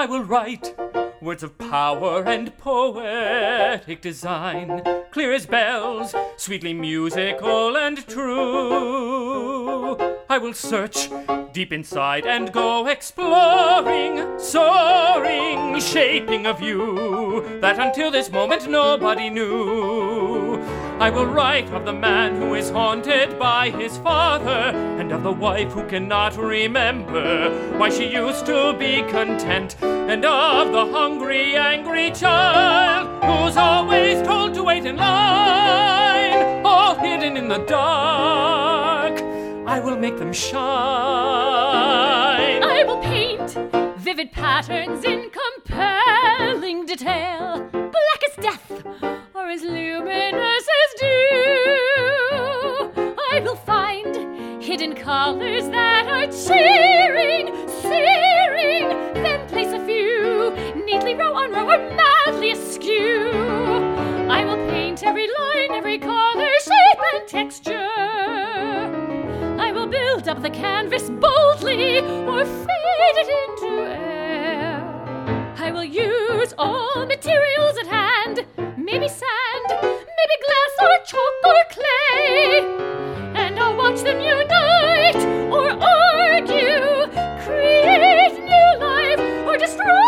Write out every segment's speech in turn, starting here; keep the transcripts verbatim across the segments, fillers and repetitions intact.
I will write words of power and poetic design, clear as bells, sweetly musical and true. I will search deep inside and go exploring, soaring, shaping a view that until this moment nobody knew. I will write of the man who is haunted by his father, and of the wife who cannot remember why she used to be content, and of the hungry, angry child who's always told to wait in line, all hidden in the dark. I will make them shine. I will paint vivid patterns in compelling detail, black as death or as luminous as dew. I will find hidden colors that are cheering, searing, then place a few neatly row on row or madly askew. I will paint every line, every color, shape, and texture. I will build up the canvas boldly or fade it into air. I will use all materials at hand, maybe sand, maybe glass or chalk or clay, and I'll watch them unite or argue, create new life or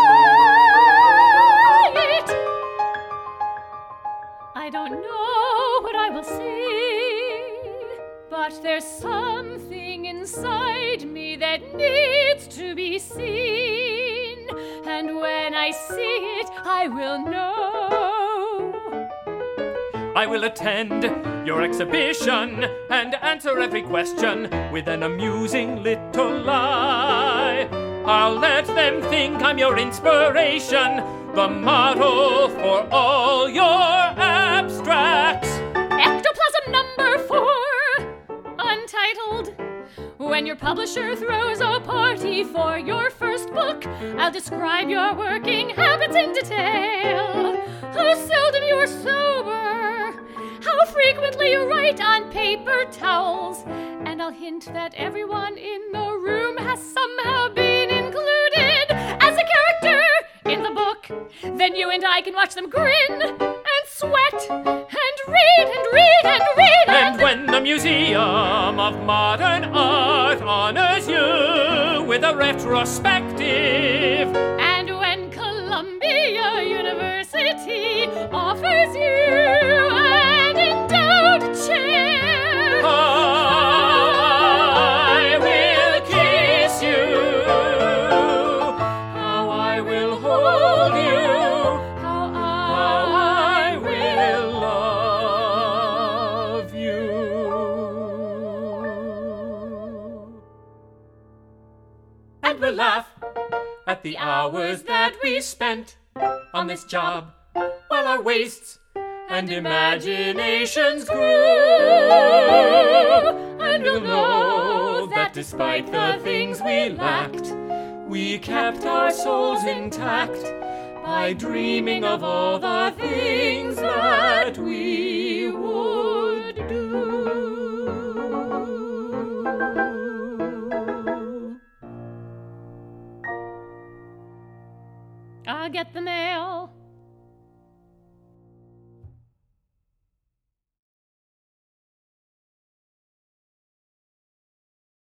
destroy it. I don't know what I will see, but there's something inside me that needs to be seen, and when I see it, I will know. I will attend your exhibition and answer every question with an amusing little lie. I'll let them think I'm your inspiration, the model for all your abstracts. Ectoplasm number four, untitled. When your publisher throws a party for your first book, I'll describe your working habits in detail. How seldom you are sober, how frequently you write on paper towels, and I'll hint that everyone in the room has somehow been included as a character in the book. Then you and I can watch them grin and sweat and read and read and read and... And when the Museum of Modern Art honors you with a retrospective, and when Columbia University offers you an endowed chair, I will kiss you, how I will hold you, how how I will love you. And we'll laugh at the hours that we spent on this job, while our waists and imaginations grew. And we'll know that despite the things we lacked, we kept our souls intact by dreaming of all the things that we would do. I'll get the mail